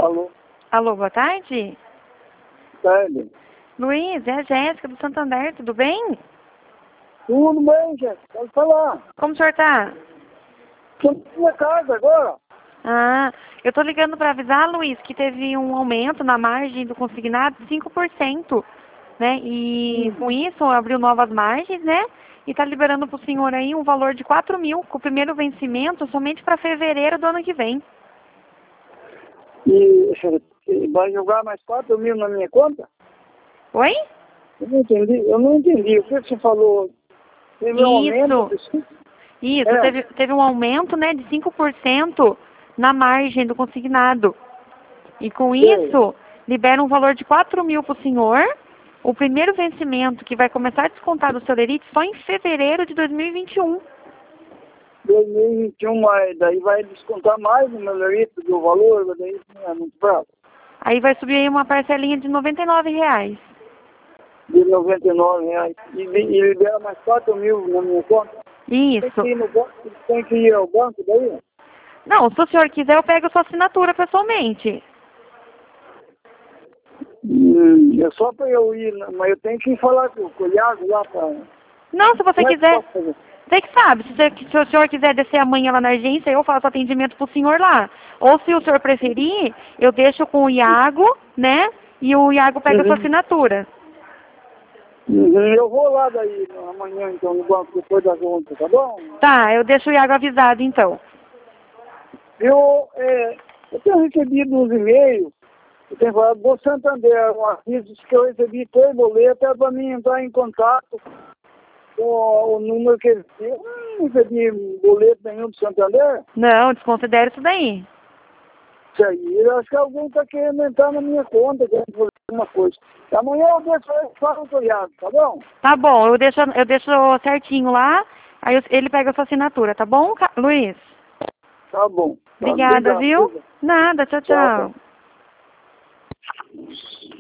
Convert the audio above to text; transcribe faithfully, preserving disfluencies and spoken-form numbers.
Alô? Alô, boa tarde. Tarde. Luiz, é a Jéssica do Santander, tudo bem? Tudo bem, Jéssica? Pode falar. Como o senhor tá? Estou na minha casa agora. Ah, eu tô ligando para avisar, Luiz, que teve um aumento na margem do consignado de cinco por cento, né? E com isso abriu novas margens, né? E tá liberando pro senhor aí um valor de quatro mil, com o primeiro vencimento somente para fevereiro do ano que vem. E vai jogar mais quatro mil na minha conta? Oi? Eu não entendi. Eu não entendi. O que você falou? Teve um aumento? Isso. Isso, É. teve, teve um aumento, né, de cinco por cento na margem do consignado. E com isso, libera um valor de quatro mil para o senhor. O primeiro vencimento que vai começar a descontar do Celerite só em fevereiro de dois mil e vinte e um. dois mil e vinte e um, mas daí vai descontar mais o meu litro do valor, mas daí não é muito bravo. Aí vai subir aí uma parcelinha de noventa e nove reais. De noventa e nove reais. E, e libera mais quatro mil na minha conta? Tem Isso. que ir no banco, tem que ir ao banco daí? Não, se o senhor quiser, eu pego a sua assinatura pessoalmente. Hum, é só para eu ir, mas eu tenho que falar com, com o Iago lá para... Não, se você Como é que quiser. posso fazer? Você que sabe, se, você, se o senhor quiser descer amanhã lá na agência, eu faço atendimento pro senhor lá. Ou se o senhor preferir, eu deixo com o Iago, né? E o Iago pega a sua Uhum. assinatura. Uhum, eu vou lá daí amanhã, então, no banco, depois das onze, tá bom? Tá, eu deixo o Iago avisado então. Eu, é, eu tenho recebido uns e-mails, eu tenho falado do Santander, um aviso que eu recebi três boletas para mim entrar em contato com o número que eles tinham. Eu não recebi boleto nenhum do Santander. Não, desconsidere isso daí. Isso aí, eu acho que alguém está querendo entrar na minha conta, querendo fazer alguma coisa. Amanhã eu deixo ele falar com o Iago, tá bom? Tá bom, eu deixo, eu deixo certinho lá, aí eu- ele pega a sua assinatura, tá bom, Ca- Luiz? Tá bom. Tá, Obrigada, obrigado. viu? Nada, tchau, Tchau, tchau. tchau.